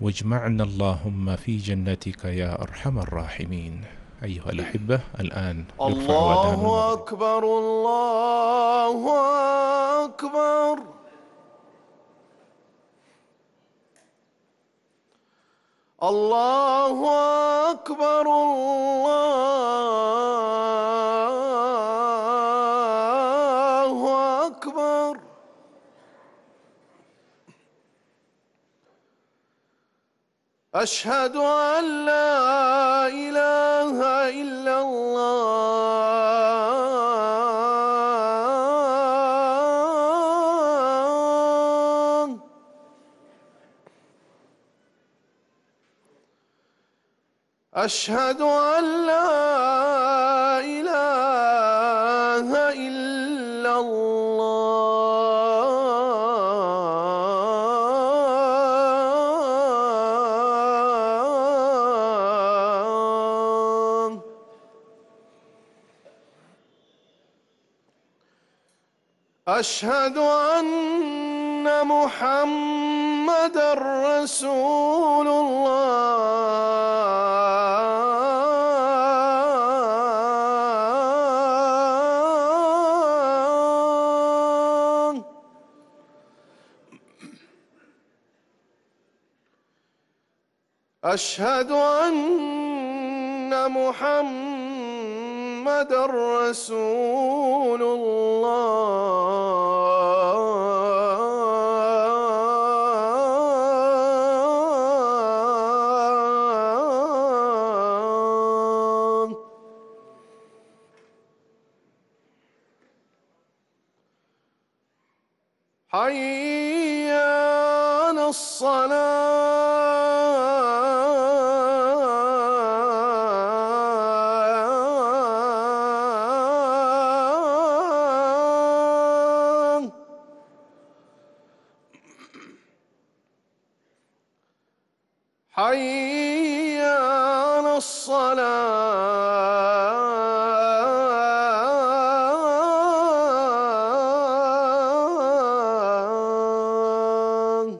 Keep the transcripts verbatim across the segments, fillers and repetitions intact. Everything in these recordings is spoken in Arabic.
واجمعنا اللهم في جنتك يا أرحم الراحمين. أيها الأحبة، الآن يرفع أذان الله المغرب. أكبر الله أكبر. الله أكبر الله أكبر. أشهد أن لا إله إلا الله. أشهد أن لا إله إلا الله. أشهد أن محمدًا رسول الله. أشهد أن محمدًا رسول الله. حي على الصلاة. حي على الصلاة.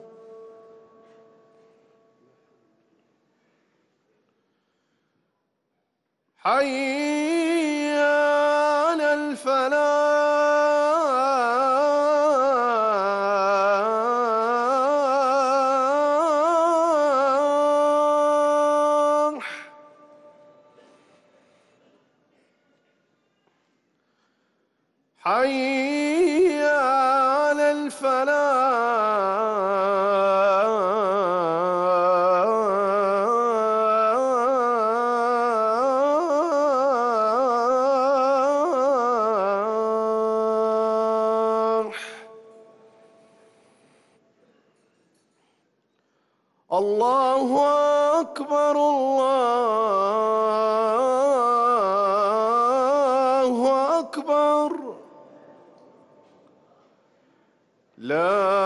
حي على الفلاح. حي على الفلاح. الله أكبر الله أكبر. لا